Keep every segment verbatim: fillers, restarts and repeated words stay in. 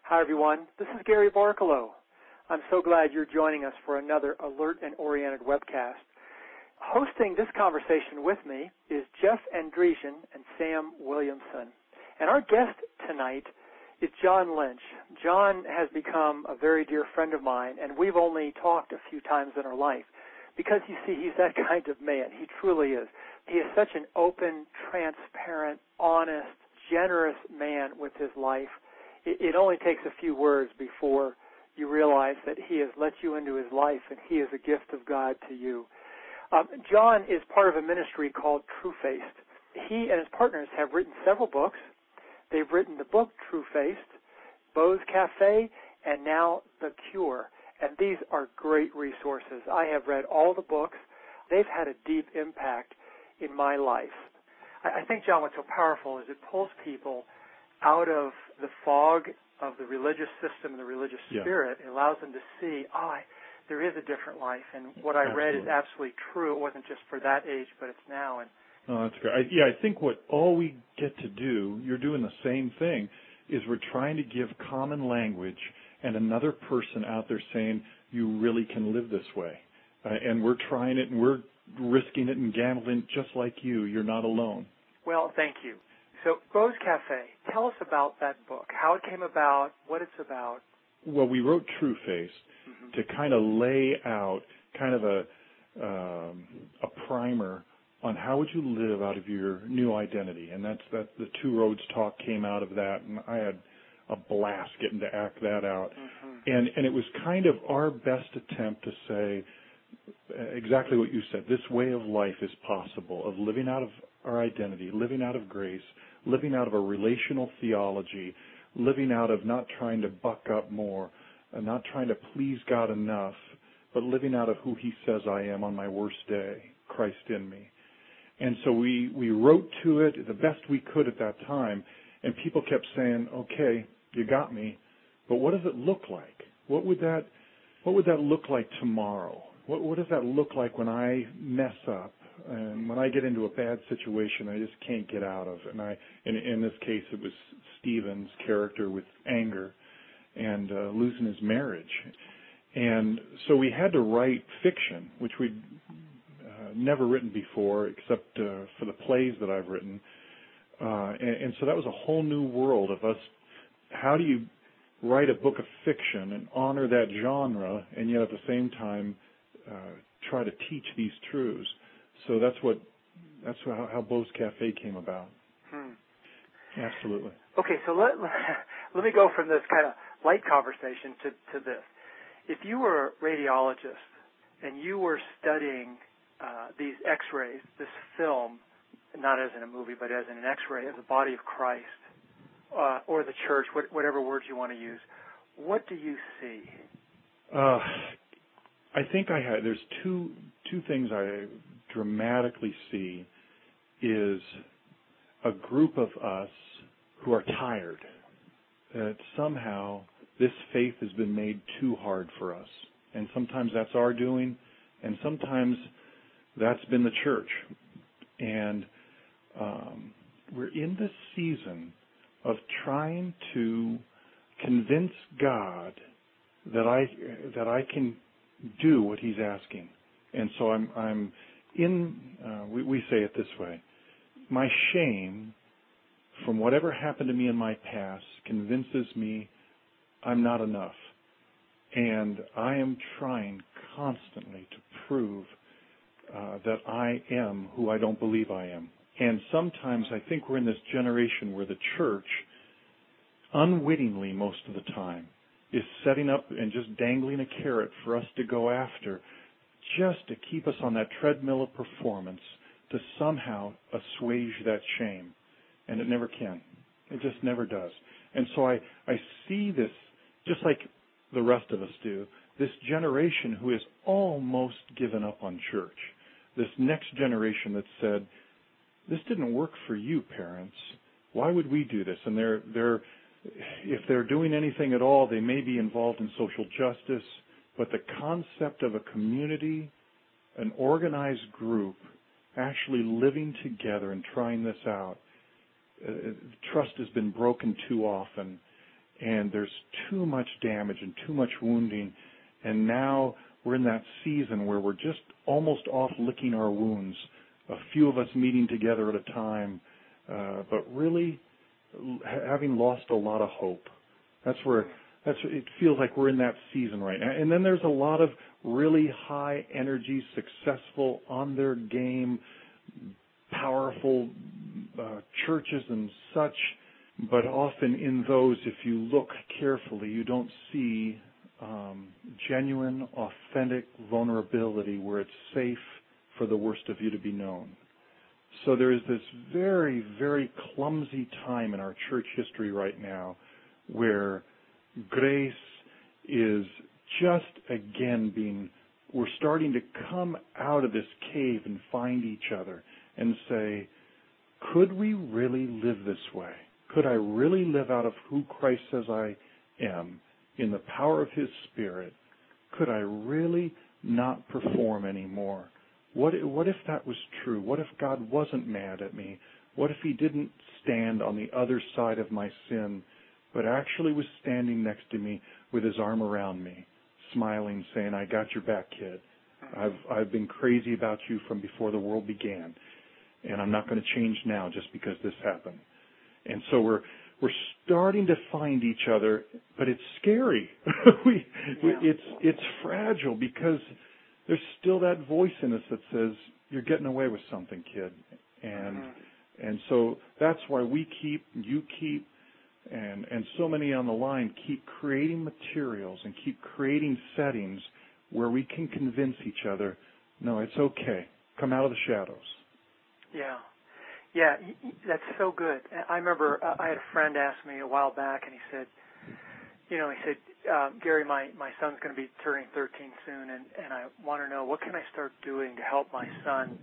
Hi, everyone. This is Gary Barkalow. I'm so glad you're joining us for another Alert and Oriented webcast. Hosting this conversation with me is Jeff Andresian and Sam Williamson. And our guest tonight is John Lynch. John has become a very dear friend of mine, and we've only talked a few times in our life because, you see, he's that kind of man. He truly is. He is such an open, transparent, honest, generous man with his life. It only takes a few words before you realize that he has let you into his life and he is a gift of God to you. Um, John is part of a ministry called True-Faced. He and his partners have written several books. They've written the book True-Faced, Beau's Cafe, and now The Cure. And these are great resources. I have read all the books. They've had a deep impact in my life. I, I think, John, what's so powerful is it pulls people out of the fog of the religious system and the religious yeah. spirit. It allows them to see, oh, I, there is a different life, and what I absolutely. read is absolutely true. It wasn't just for that age, but it's now. And oh, that's great. I, yeah, I think what all we get to do, you're doing the same thing, is we're trying to give common language and another person out there saying, you really can live this way. Uh, and we're trying it, and we're risking it and gambling just like you. You're not alone. Well, thank you. So, Beau's Cafe, tell us about that book, how it came about, what it's about. Well, we wrote True-Faced mm-hmm. to kind of lay out kind of a um, a primer on how would you live out of your new identity, and that's that. The Two Roads talk came out of that, and I had a blast getting to act that out. Mm-hmm. And and it was kind of our best attempt to say exactly what you said. This way of life is possible, of living out of our identity, living out of grace, living out of a relational theology, living out of not trying to buck up more, and not trying to please God enough, but living out of who he says I am on my worst day, Christ in me. And so we, we wrote to it the best we could at that time, and people kept saying, okay, you got me, but what does it look like? What would that, what would that look like tomorrow? What, what does that look like when I mess up? And when I get into a bad situation, I just can't get out of it. And I, in, in this case, it was Stephen's character with anger and uh, losing his marriage. And so we had to write fiction, which we'd uh, never written before, except uh, for the plays that I've written. Uh, and, and so that was a whole new world of us. How do you write a book of fiction and honor that genre, and yet at the same time uh, try to teach these truths? So that's what that's how, how Beau's Cafe came about. Hmm. Absolutely. Okay, so let let me go from this kind of light conversation to, to this. If you were a radiologist and you were studying uh, these X-rays, this film, not as in a movie, but as in an X-ray of the body of Christ uh, or the church, what, whatever words you want to use, what do you see? Uh, I think I had. There's two two things I dramatically see is a group of us who are tired, that somehow this faith has been made too hard for us. And sometimes that's our doing, and sometimes that's been the church. And um, we're in this season of trying to convince God that I that I can do what he's asking. And so I'm I'm in, uh, we, we say it this way, my shame from whatever happened to me in my past convinces me I'm not enough. And I am trying constantly to prove uh, that I am who I don't believe I am. And sometimes I think we're in this generation where the church, unwittingly most of the time, is setting up and just dangling a carrot for us to go after, just to keep us on that treadmill of performance, to somehow assuage that shame. And it never can. It just never does. And so I, I see this, just like the rest of us do, this generation who has almost given up on church. This next generation that said, this didn't work for you, parents. Why would we do this? And they're, they're, if they're doing anything at all, they may be involved in social justice, but the concept of a community, an organized group, actually living together and trying this out, uh, trust has been broken too often. and there's too much damage and too much wounding, and now we're in that season where we're just almost off licking our wounds, a few of us meeting together at a time, uh, but really having lost a lot of hope. That's where that's it feels like we're in that season right now. And then there's a lot of really high energy, successful, on their game, powerful uh, churches and such. But often in those, if you look carefully, you don't see um, genuine, authentic vulnerability where it's safe for the worst of you to be known. So there is this very, very clumsy time in our church history right now where grace is just again being, we're starting to come out of this cave and find each other and say, could we really live this way? Could I really live out of who Christ says I am in the power of His Spirit? Could I really not perform anymore? What, what if that was true? What if God wasn't mad at me? What if He didn't stand on the other side of my sin, but actually was standing next to me with His arm around me, smiling, saying, I got your back, kid. I've, I've been crazy about you from before the world began, and I'm not going to change now just because this happened. And so we're we're starting to find each other, but it's scary. we, we, it's it's fragile because there's still that voice in us that says, you're getting away with something, kid. And mm-hmm. and so that's why we keep, you keep, and, and so many on the line keep creating materials and keep creating settings where we can convince each other, no, it's okay. Come out of the shadows. Yeah. Yeah, that's so good. I remember uh, I had a friend ask me a while back, and he said, you know, he said, uh, Gary, my, my son's going to be turning thirteen soon, and, and I want to know, what can I start doing to help my son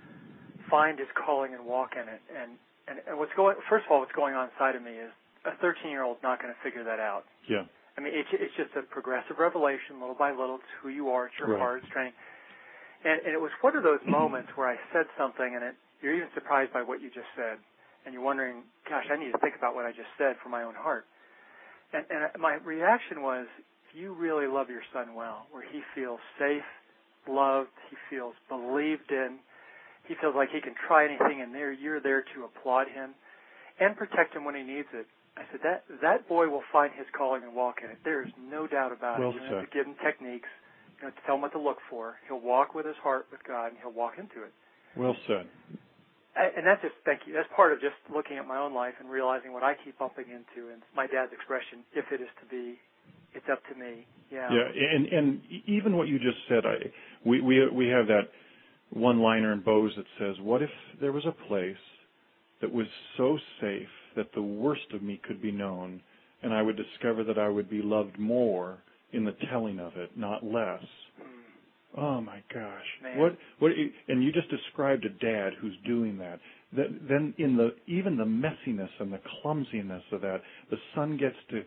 find his calling and walk in it? And, and, and what's going, first of all, what's going on inside of me is a thirteen-year-old's not going to figure that out. Yeah. I mean, it's, it's just a progressive revelation, little by little. It's who you are. It's your right. heart. It's training. And, and it was one of those moments where I said something, and it, you're even surprised by what you just said, and you're wondering, gosh, I need to think about what I just said for my own heart. And, and my reaction was, if you really love your son well, where he feels safe, loved, he feels believed in, he feels like he can try anything, and there you're there to applaud him and protect him when he needs it. I said, that that boy will find his calling and walk in it. There is no doubt about well it. You don't have to give him techniques. You don't have to tell him what to look for. He'll walk with his heart with God, and he'll walk into it. Well said. And that's just, thank you, that's part of just looking at my own life and realizing what I keep bumping into. And my dad's expression, if it is to be, it's up to me. Yeah. Yeah, and, and even what you just said, I, we, we, we have that one-liner in Bose that says, what if there was a place that was so safe that the worst of me could be known, and I would discover that I would be loved more in the telling of it, not less. Mm. Oh my gosh! Man. What? What? And you just described a dad who's doing that. That then, in the even the messiness and the clumsiness of that, the son gets to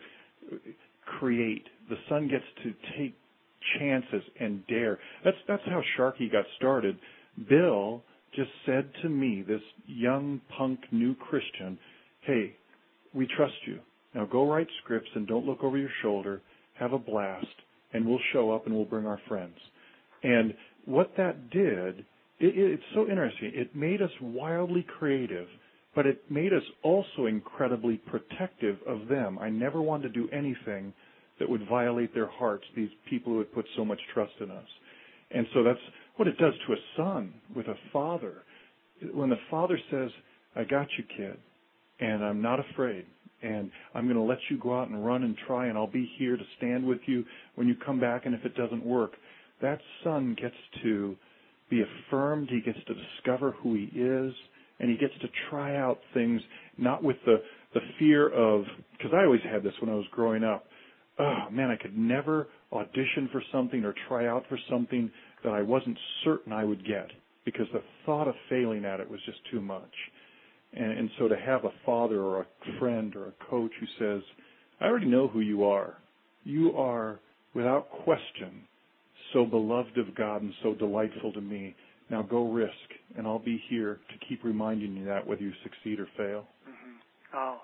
create. The son gets to take chances and dare. That's that's how Sharkey got started. Bill just said to me, this young punk new Christian, "Hey, we trust you. Now go write scripts and don't look over your shoulder. Have a blast, and we'll show up and we'll bring our friends." And what that did, it, it's so interesting. It made us wildly creative, but it made us also incredibly protective of them. I never wanted to do anything that would violate their hearts, these people who had put so much trust in us. And so that's what it does to a son with a father. When the father says, I got you, kid, and I'm not afraid, and I'm going to let you go out and run and try, and I'll be here to stand with you when you come back, and if it doesn't work, that son gets to be affirmed, he gets to discover who he is, and he gets to try out things, not with the, the fear of, because I always had this when I was growing up, oh man, I could never audition for something or try out for something that I wasn't certain I would get, because the thought of failing at it was just too much. And, and so to have a father or a friend or a coach who says, I already know who you are. You are, without question, so beloved of God and so delightful to me. Now go risk, and I'll be here to keep reminding you that whether you succeed or fail. Mm-hmm. Oh, that's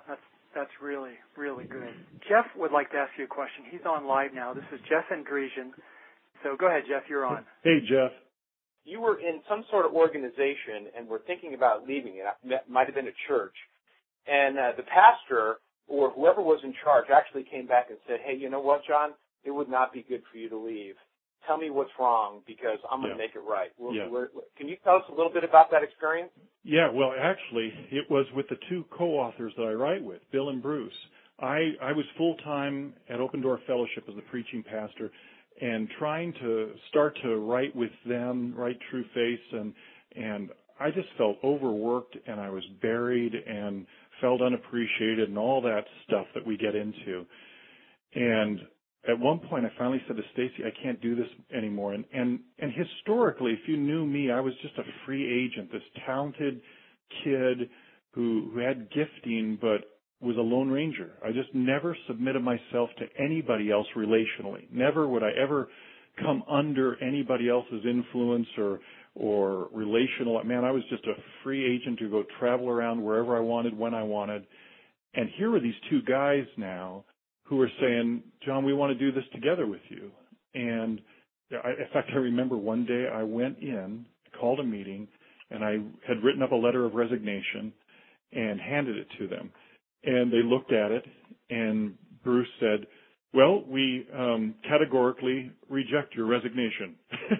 That's really, really good. Jeff would like to ask you a question. He's on live now. This is Jeff Andresian. So go ahead, Jeff. You're on. Hey, Jeff. You were in some sort of organization and were thinking about leaving it. It might have been a church. And uh, the pastor or whoever was in charge actually came back and said, hey, you know what, John? It would not be good for you to leave. Tell me what's wrong because I'm going to yeah. make it right. We're, yeah. we're, can you tell us a little bit about that experience? Yeah, well, actually, it was with the two co-authors that I write with, Bill and Bruce. I, I was full-time at Open Door Fellowship as the preaching pastor and trying to start to write with them, write True Face, and and I just felt overworked and I was buried and felt unappreciated and all that stuff that we get into. And at one point I finally said to Stacy, I can't do this anymore. And, and, and historically, if you knew me, I was just a free agent, this talented kid who, who had gifting but was a lone ranger. I just never submitted myself to anybody else relationally. Never would I ever come under anybody else's influence or or relational. Man, I was just a free agent to go travel around wherever I wanted, when I wanted. And here are these two guys now who are saying, John, we want to do this together with you. And I, in fact, I remember one day I went in, called a meeting, and I had written up a letter of resignation and handed it to them. And they looked at it, and Bruce said, well, we um, categorically reject your resignation.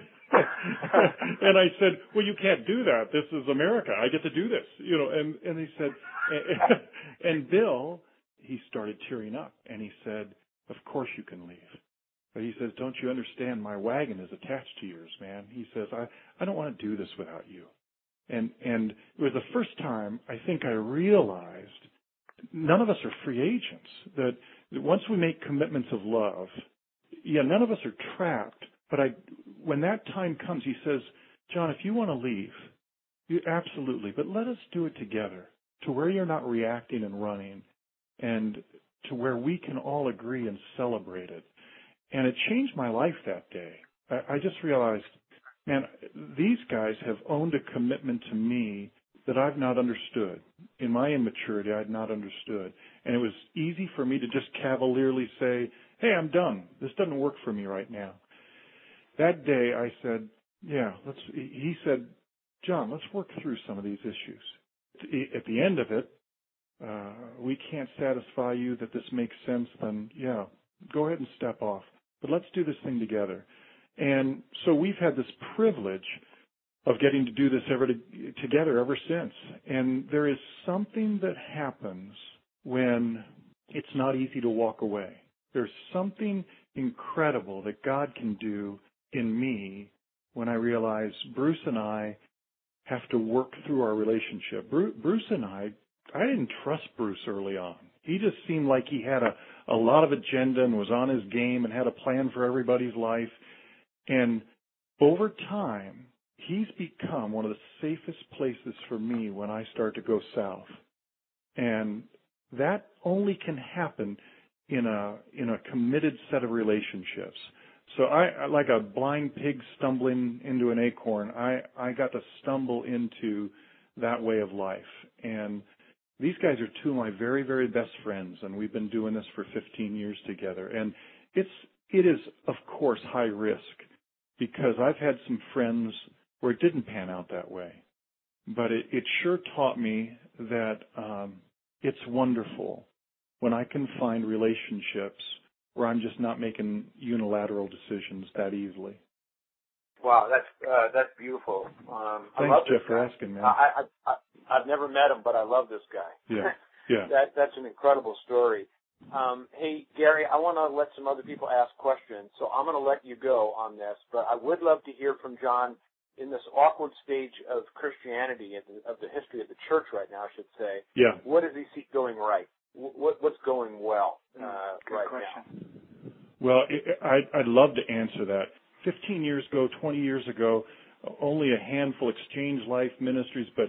And I said, well, you can't do that. This is America. I get to do this. You know, and, and he said, and Bill, he started tearing up, and he said, of course you can leave. But he says, don't you understand? My wagon is attached to yours, man. He says, I, I don't want to do this without you. And, and it was the first time I think I realized none of us are free agents, that once we make commitments of love, yeah, none of us are trapped, but I, when that time comes, he says, John, if you want to leave, you absolutely, but let us do it together to where you're not reacting and running and to where we can all agree and celebrate it. And it changed my life that day. I, I just realized, man, these guys have owned a commitment to me that I've not understood. In my immaturity, I had not understood. And it was easy for me to just cavalierly say, hey, I'm done. This doesn't work for me right now. That day I said, yeah, let's, he said, John, let's work through some of these issues. At the end of it, uh, we can't satisfy you that this makes sense, then yeah, go ahead and step off. But let's do this thing together. And so we've had this privilege of getting to do this ever to, together ever since. And there is something that happens when it's not easy to walk away. There's something incredible that God can do in me when I realize Bruce and I have to work through our relationship. Bruce and I, I didn't trust Bruce early on. He just seemed like he had a, a lot of agenda and was on his game and had a plan for everybody's life. And over time, he's become one of the safest places for me when I start to go south. And that only can happen in a in a committed set of relationships. So I, like a blind pig stumbling into an acorn, I, I got to stumble into that way of life. And these guys are two of my very, very best friends, and we've been doing this for fifteen years together. And it's it is, of course, high risk because I've had some friends where it didn't pan out that way. But it, it sure taught me that um, it's wonderful when I can find relationships where I'm just not making unilateral decisions that easily. Wow, that's uh, that's beautiful. Um, Thanks, I love Jeff, this for guy. asking, man. I, I, I, I've never met him, but I love this guy. Yeah, yeah. that That's an incredible story. Um, hey, Gary, I want to let some other people ask questions, so I'm going to let you go on this, but I would love to hear from John in this awkward stage of Christianity, of the history of the church right now, I should say. Yeah. What does he see going right? What, what's going well uh, Good right question. now? Well, I'd, I'd love to answer that. Fifteen years ago, twenty years ago, only a handful exchanged life ministries, but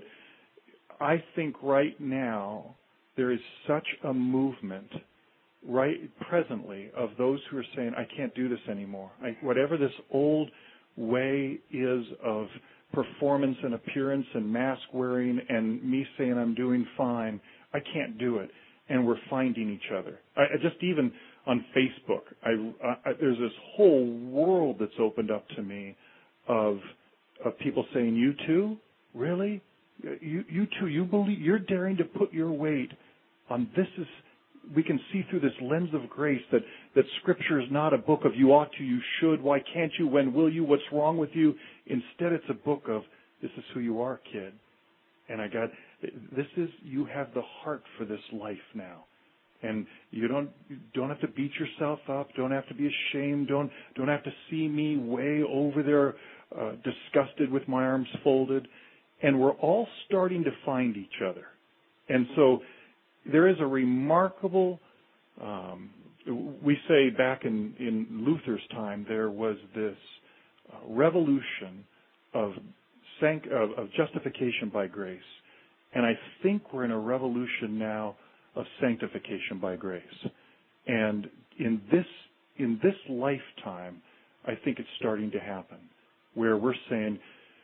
I think right now there is such a movement right presently of those who are saying, I can't do this anymore. I, whatever this old way is of performance and appearance and mask wearing and me saying I'm doing fine, I can't do it. and we're finding each other. I, I just even on Facebook, I, I, there's this whole world that's opened up to me of of people saying, "You too, really? You you too? You believe? You're daring to put your weight on this? Is we can see through this lens of grace that that Scripture is not a book of you ought to, you should, why can't you, when will you, what's wrong with you? Instead, it's a book of this is who you are, kid. And I got this is you have the heart for this life now." And you don't you don't have to beat yourself up. Don't have to be ashamed. Don't don't have to see me way over there, uh, disgusted with my arms folded. And we're all starting to find each other. And so there is a remarkable. Um, we say back in, in Luther's time there was this uh, revolution of, sanct- of of justification by grace, and I think we're in a revolution now of sanctification by grace. And in this in this lifetime, I think it's starting to happen, where we're saying,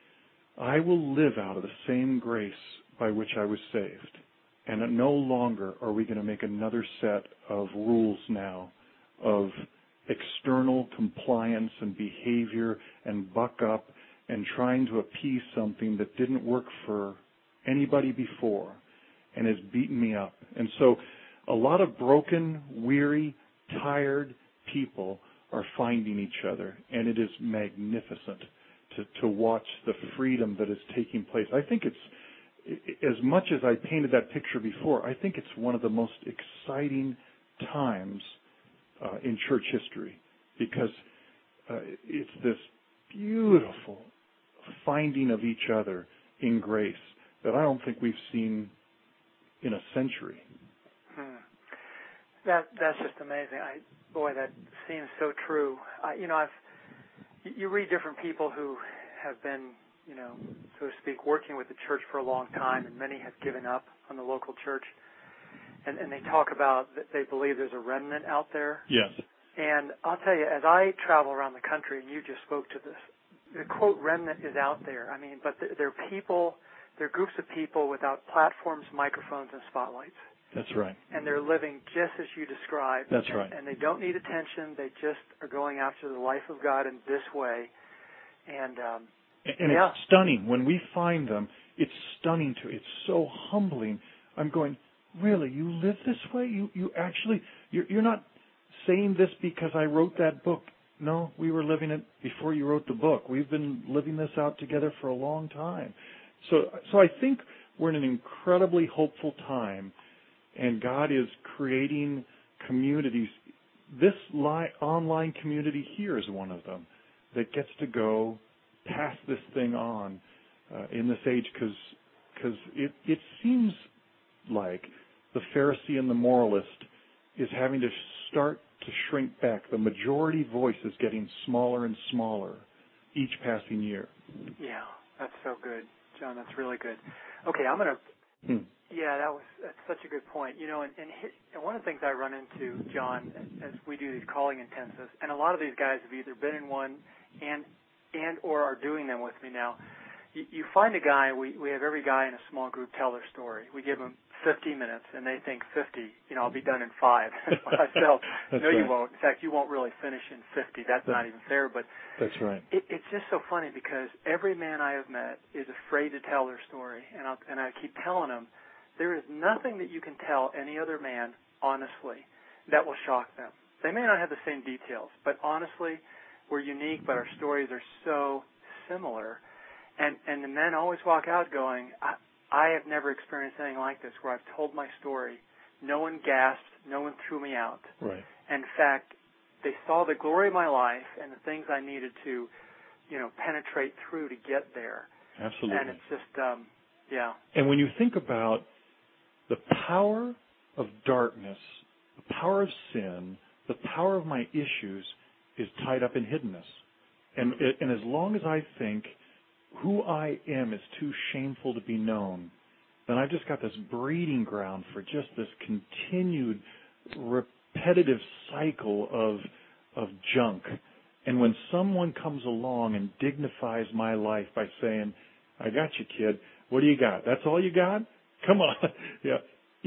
I will live out of the same grace by which I was saved. And no longer are we going to make another set of rules now of external compliance and behavior and buck up and trying to appease something that didn't work for anybody before and has beaten me up. And so a lot of broken, weary, tired people are finding each other, and it is magnificent to, to watch the freedom that is taking place. I think it's, as much as I painted that picture before, I think it's one of the most exciting times uh, in church history, because uh, it's this beautiful finding of each other in grace that I don't think we've seen in a century. Hmm. That that's just amazing. I boy, that seems so true. I, you know, I've you read different people who have been, you know, so to speak, working with the church for a long time, and many have given up on the local church. And, and they talk about that they believe there's a remnant out there. Yes. And I'll tell you, as I travel around the country, and you just spoke to this, the quote remnant is out there. I mean, but they're people. They're groups of people without platforms, microphones, and spotlights. That's right. And they're living just as you described. That's and, right. And they don't need attention. They just are going after the life of God in this way. And um, and yeah. it's stunning. When we find them, it's stunning to It's so humbling. I'm going, really, you live this way? You you actually, you're, you're not saying this because I wrote that book. No, we were living it before you wrote the book. We've been living this out together for a long time. So, so I think we're in an incredibly hopeful time, and God is creating communities. This li- online community here is one of them that gets to go pass this thing on uh, in this age, because because it, it seems like the Pharisee and the moralist is having to start to shrink back. The majority voice is getting smaller and smaller each passing year. Yeah, that's so good. John, that's really good. Okay, I'm going to, hmm. yeah, that was that's such a good point. You know, and, and, hit, and one of the things I run into, John, as we do these calling intensives, and a lot of these guys have either been in one and and or are doing them with me now. You, you find a guy, we, we have every guy in a small group tell their story. We give them fifty minutes, and they think fifty, you know, I'll be done in five. I tell, no, right. you won't. In fact, you won't really finish in fifty. That's, that's not even fair. But that's right. It, it's just so funny because every man I have met is afraid to tell their story, and, I'll, and I keep telling them there is nothing that you can tell any other man honestly that will shock them. They may not have the same details, but honestly, we're unique, but our stories are so similar. And and the men always walk out going, I, I have never experienced anything like this, where I've told my story. No one gasped. No one threw me out. Right. And in fact, they saw the glory of my life and the things I needed to, you know, penetrate through to get there. Absolutely. And it's just, um, yeah. And when you think about the power of darkness, the power of sin, the power of my issues is tied up in hiddenness. And, and as long as I think who I am is too shameful to be known, then I've just got this breeding ground for just this continued repetitive cycle of of junk. And when someone comes along and dignifies my life by saying, I got you, kid. What do you got? That's all you got? Come on. yeah. It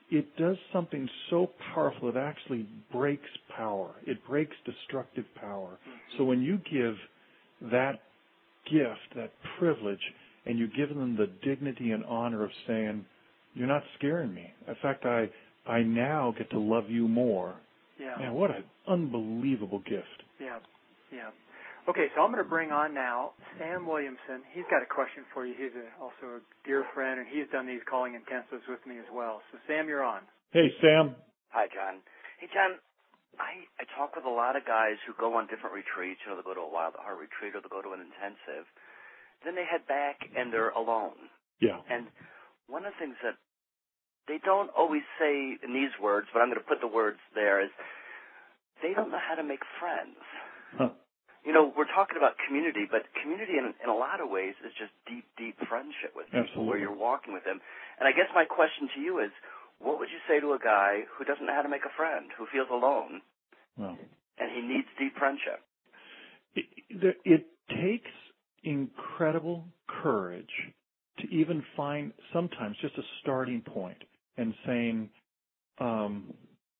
it does something so powerful. It actually breaks power. It breaks destructive power. Mm-hmm. So when you give that gift, that privilege, and you give them the dignity and honor of saying, you're not scaring me. In fact, I I now get to love you more. Yeah. Man, what an unbelievable gift. Yeah, yeah. Okay, so I'm going to bring on now Sam Williamson. He's got a question for you. He's a, also a dear friend, and he's done these calling intensives with me as well. So, Sam, you're on. Hey, Sam. Hi, John. Hey, John, I, I talk with a lot of guys who go on different retreats. You know, they'll go to a Wild Heart retreat or they'll go to an intensive. Then they head back and they're alone. Yeah. And one of the things that they don't always say in these words, but I'm going to put the words there, is they don't know how to make friends. Huh. You know, we're talking about community, but community in, in a lot of ways is just deep, deep friendship with people. Absolutely. Where you're walking with them. And I guess my question to you is, what would you say to a guy who doesn't know how to make a friend, who feels alone, well, and he needs deep friendship? It, it takes incredible courage to even find sometimes just a starting point and saying, um,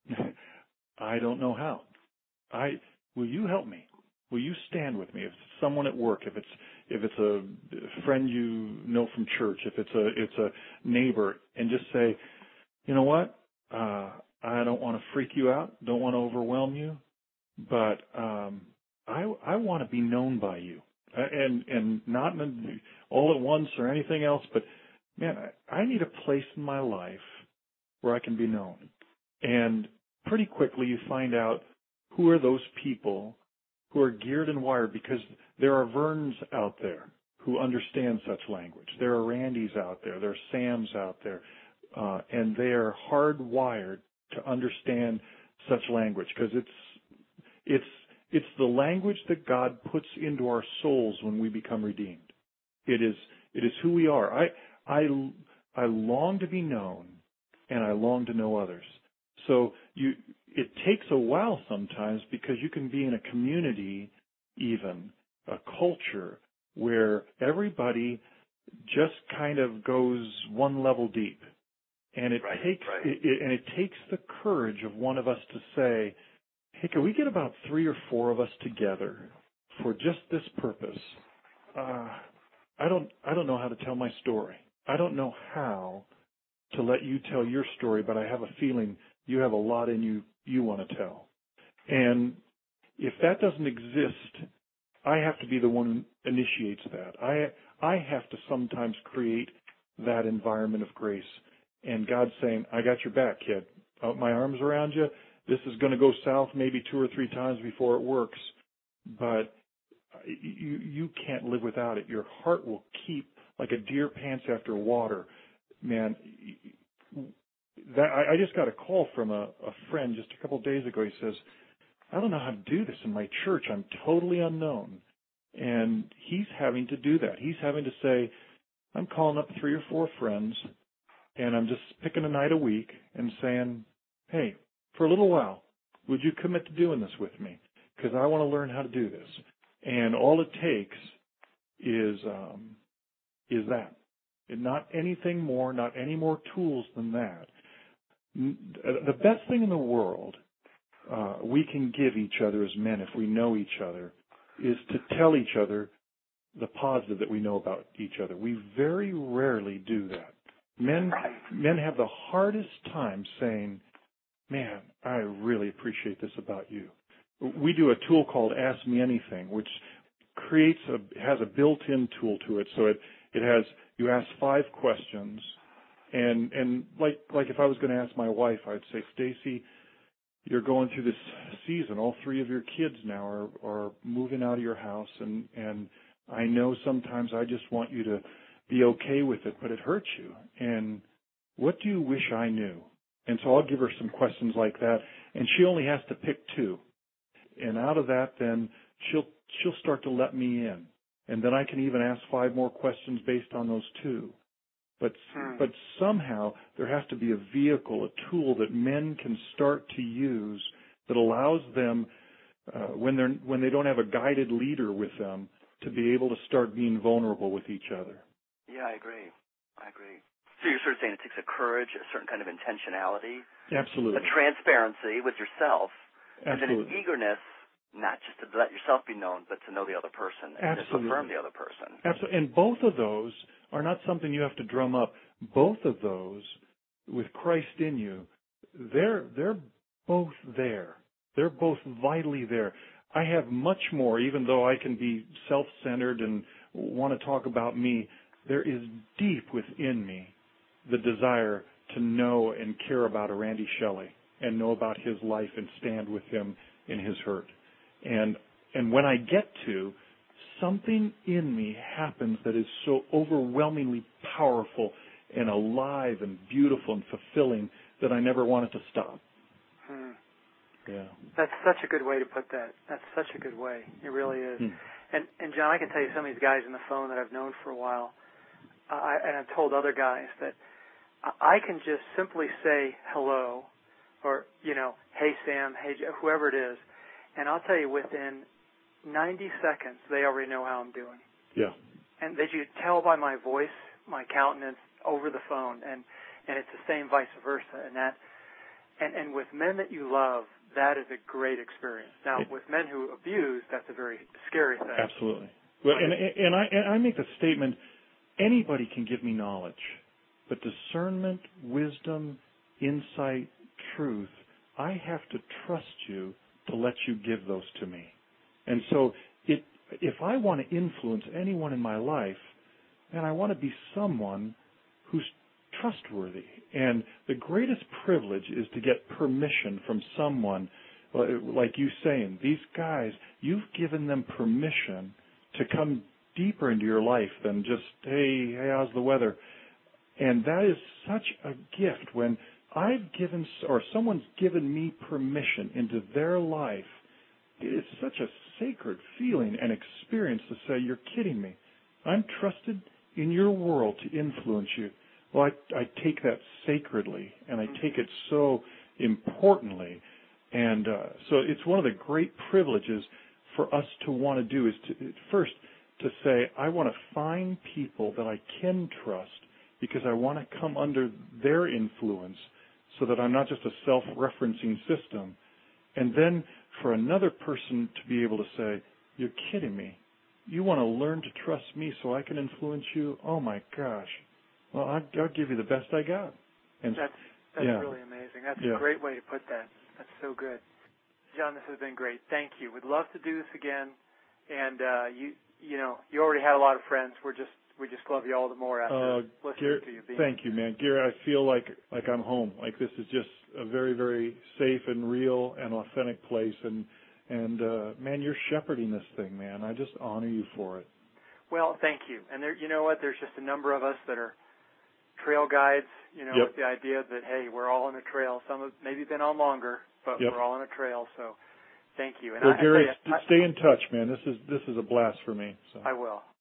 I don't know how. I will you help me? Will you stand with me? If it's someone at work, if it's if it's a friend you know from church, if it's a it's a neighbor, and just say, you know what? Uh, I don't want to freak you out, don't want to overwhelm you, but um, I I want to be known by you, and and not in, all at once or anything else, but man, I, I need a place in my life where I can be known, and pretty quickly you find out who are those people who are geared and wired, because there are Verns out there who understand such language. There are Randys out there. There are Sams out there. Uh, and they are hardwired to understand such language, because it's, it's, it's the language that God puts into our souls when we become redeemed. It is, it is who we are. I, I, I long to be known, and I long to know others. So you, it takes a while sometimes, because you can be in a community, even a culture, where everybody just kind of goes one level deep, and it right, takes right. It, it, and it takes the courage of one of us to say, "Hey, can we get about three or four of us together for just this purpose?" Uh, I don't I don't know how to tell my story. I don't know how to let you tell your story, but I have a feeling you have a lot in you you want to tell. And if that doesn't exist, I have to be the one who initiates that. I I have to sometimes create that environment of grace. And God's saying, I got your back, kid. Out my arms around you. This is going to go south maybe two or three times before it works. But you you can't live without it. Your heart will keep like a deer pants after water. Man, that I, I just got a call from a, a friend just a couple of days ago. He says, I don't know how to do this in my church. I'm totally unknown. And he's having to do that. He's having to say, I'm calling up three or four friends, and I'm just picking a night a week and saying, hey, for a little while, would you commit to doing this with me? Because I want to learn how to do this. And all it takes is um, is that. And not anything more, not any more tools than that. The best thing in the world uh, we can give each other as men, if we know each other, is to tell each other the positive that we know about each other. We very rarely do that. Men, men have the hardest time saying, man, I really appreciate this about you. We do a tool called Ask Me Anything, which creates a, has a built-in tool to it. So it, it has, you ask five questions, and, and like, like if I was going to ask my wife, I'd say, Stacy, you're going through this season. All three of your kids now are, are moving out of your house, and, and I know sometimes I just want you to be okay with it, but it hurts you. And what do you wish I knew? And so I'll give her some questions like that, and she only has to pick two. And out of that, then she'll she'll start to let me in, and then I can even ask five more questions based on those two. But hmm. but somehow there has to be a vehicle, a tool that men can start to use that allows them, uh, when they're when they don't have a guided leader with them, to be able to start being vulnerable with each other. Yeah, I agree. I agree. So you're sort of saying it takes a courage, a certain kind of intentionality, Absolutely, a transparency with yourself, Absolutely. and then an eagerness, not just to let yourself be known, but to know the other person and Absolutely. to affirm the other person. Absolutely. And both of those are not something you have to drum up. Both of those, with Christ in you, they're they're both there. They're both vitally there. I have much more, even though I can be self-centered and want to talk about me, there is deep within me the desire to know and care about a Randy Shelley and know about his life and stand with him in his hurt. And and when I get to, something in me happens that is so overwhelmingly powerful and alive and beautiful and fulfilling that I never want it to stop. Hmm. Yeah. That's such a good way to put that. That's such a good way. It really is. Hmm. And, and John, I can tell you some of these guys on the phone that I've known for a while, uh, I, and I've told other guys that I can just simply say hello or, you know, hey, Sam, hey, Joe, whoever it is, and I'll tell you within ninety seconds they already know how I'm doing. Yeah. And they you tell by my voice, my countenance over the phone, and, and it's the same vice versa. And that, and, and with men that you love, that is a great experience. Now, with men who abuse, that's a very scary thing. Absolutely. Well, and, and, I, and I make the statement, anybody can give me knowledge, but discernment, wisdom, insight, truth, I have to trust you to let you give those to me. And so it, if I want to influence anyone in my life, then I want to be someone who's trustworthy. And the greatest privilege is to get permission from someone, like you saying, these guys, you've given them permission to come deeper into your life than just, hey, hey, how's the weather? And that is such a gift when I've given, or someone's given me permission into their life. It is such a sacred feeling and experience to say, you're kidding me. I'm trusted in your world to influence you. Well, I, I take that sacredly, and I take it so importantly. And uh, so it's one of the great privileges for us to want to do is to first to say, I want to find people that I can trust because I want to come under their influence so that I'm not just a self-referencing system. And then for another person to be able to say, you're kidding me. You want to learn to trust me so I can influence you? Oh, my gosh. Well, I'll, I'll give you the best I got. And that's that's yeah. really amazing. That's yeah. a great way to put that. That's so good. John, this has been great. Thank you. We'd love to do this again. And uh, you you know, you already had a lot of friends. We're just we just love you all the more after uh, listening Gary, to you. Being thank you, man. Gary, I feel like like I'm home. Like this is just a very, very safe and real and authentic place. And and uh, man, you're shepherding this thing, man. I just honor you for it. Well, thank you. And there, you know what? There's just a number of us that are trail guides, you know, yep. with the idea that, hey, we're all on a trail. Some have maybe been on longer, but yep. we're all on a trail. So thank you. And well, I, Gary, I you, stay in touch, man. This is this is a blast for me. So. I will.